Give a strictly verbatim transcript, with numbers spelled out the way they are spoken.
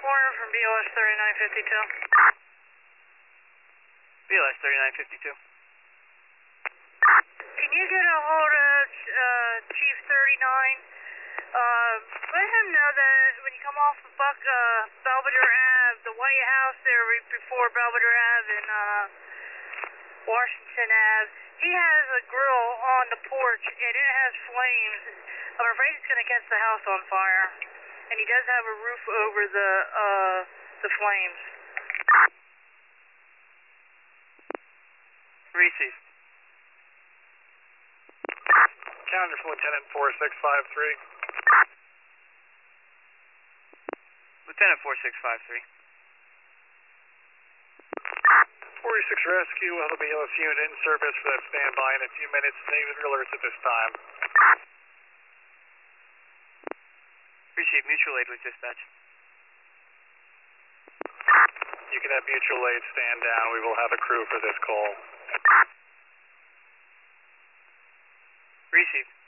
Warner from B O S thirty-nine fifty-two. B O S thirty-nine fifty-two. Can you get a hold of uh, Chief thirty-nine? Uh, let him know that when you come off the Buck, uh, Belvedere Ave, the White House there right before Belvedere Ave and uh, Washington Ave, he has a grill on the porch and it has flames. I'm afraid it's going to catch the house on fire. And he does have a roof over the, uh, the flames. Receive. Calendar for Lieutenant four six five three. Lieutenant four six five three. forty-six Rescue, will be a unit in service for that standby in a few minutes. David alerts at this time. Receive. Mutual aid with dispatch. You can have mutual aid stand down. We will have a crew for this call. Receive.